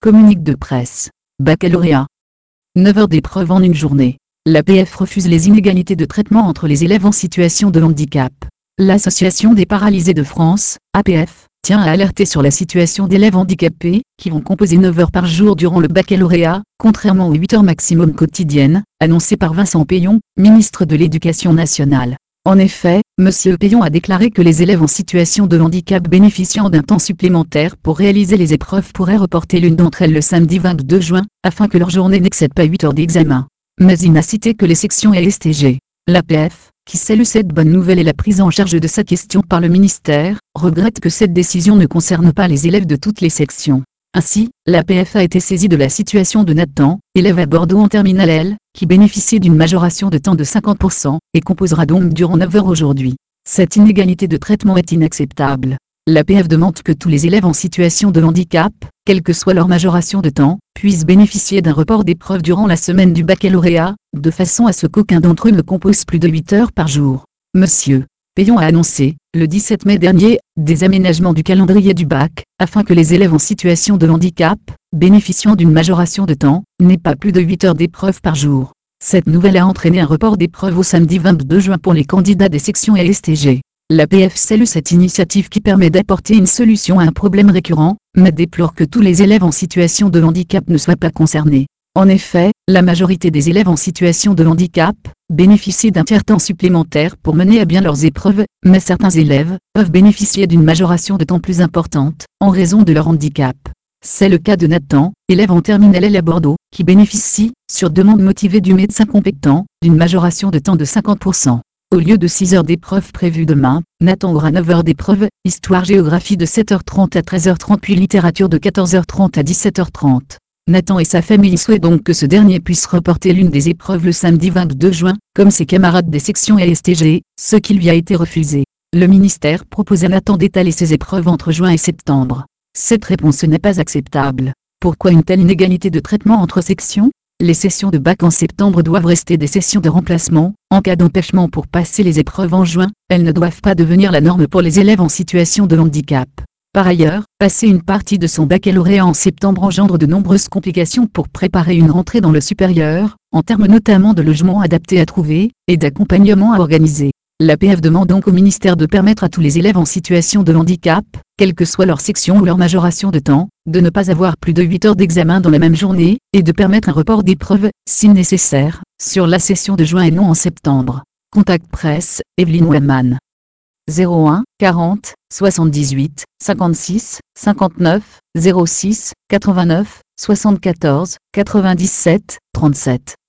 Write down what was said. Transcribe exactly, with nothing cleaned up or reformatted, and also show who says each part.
Speaker 1: Communique de presse. Baccalauréat. neuf heures d'épreuve en une journée. L'A P F refuse les inégalités de traitement entre les élèves en situation de handicap. L'Association des paralysés de France, A P F, tient à alerter sur la situation d'élèves handicapés, qui vont composer neuf heures par jour durant le baccalauréat, contrairement aux huit heures maximum quotidiennes, annoncées par Vincent Peillon, ministre de l'Éducation nationale. En effet, M. Peillon a déclaré que les élèves en situation de handicap bénéficiant d'un temps supplémentaire pour réaliser les épreuves pourraient reporter l'une d'entre elles le samedi vingt-deux juin, afin que leur journée n'excède pas huit heures d'examen. Mais il n'a cité que les sections et S T G. L'A P F, qui salue cette bonne nouvelle et la prise en charge de sa question par le ministère, regrette que cette décision ne concerne pas les élèves de toutes les sections. Ainsi, l'A P F a été saisie de la situation de Nathan, élève à Bordeaux en terminale L, qui bénéficie d'une majoration de temps de cinquante pour cent, et composera donc durant neuf heures aujourd'hui. Cette inégalité de traitement est inacceptable. L'A P F demande que tous les élèves en situation de handicap, quelle que soit leur majoration de temps, puissent bénéficier d'un report d'épreuves durant la semaine du baccalauréat, de façon à ce qu'aucun d'entre eux ne compose plus de huit heures par jour. Monsieur Peillon a annoncé, le dix-sept mai dernier, des aménagements du calendrier du bac, afin que les élèves en situation de handicap, bénéficiant d'une majoration de temps, n'aient pas plus de huit heures d'épreuves par jour. Cette nouvelle a entraîné un report d'épreuves au samedi vingt-deux juin pour les candidats des sections et S T G. L'A P F salue cette initiative qui permet d'apporter une solution à un problème récurrent, mais déplore que tous les élèves en situation de handicap ne soient pas concernés. En effet, la majorité des élèves en situation de handicap bénéficient d'un tiers-temps supplémentaire pour mener à bien leurs épreuves, mais certains élèves peuvent bénéficier d'une majoration de temps plus importante, en raison de leur handicap. C'est le cas de Nathan, élève en terminale L à Bordeaux, qui bénéficie, sur demande motivée du médecin compétent, d'une majoration de temps de cinquante pour cent. Au lieu de six heures d'épreuve prévues demain, Nathan aura neuf heures d'épreuve, histoire-géographie de sept heures trente à treize heures trente puis littérature de quatorze heures trente à dix-sept heures trente. Nathan et sa famille souhaitent donc que ce dernier puisse reporter l'une des épreuves le samedi vingt-deux juin, comme ses camarades des sections et S T G, ce qui lui a été refusé. Le ministère propose à Nathan d'étaler ses épreuves entre juin et septembre. Cette réponse n'est pas acceptable. Pourquoi une telle inégalité de traitement entre sections ? Les sessions de bac en septembre doivent rester des sessions de remplacement. En cas d'empêchement pour passer les épreuves en juin, elles ne doivent pas devenir la norme pour les élèves en situation de handicap. Par ailleurs, passer une partie de son baccalauréat en septembre engendre de nombreuses complications pour préparer une rentrée dans le supérieur, en termes notamment de logements adaptés à trouver, et d'accompagnement à organiser. L'A P F demande donc au ministère de permettre à tous les élèves en situation de handicap, quelle que soit leur section ou leur majoration de temps, de ne pas avoir plus de huit heures d'examen dans la même journée, et de permettre un report d'épreuves, si nécessaire, sur la session de juin et non en septembre. Contact presse, Evelyne Wellman. zéro un, quarante, soixante-dix-huit, cinquante-six, cinquante-neuf, zéro six, quatre-vingt-neuf, soixante-quatorze, quatre-vingt-dix-sept, trente-sept.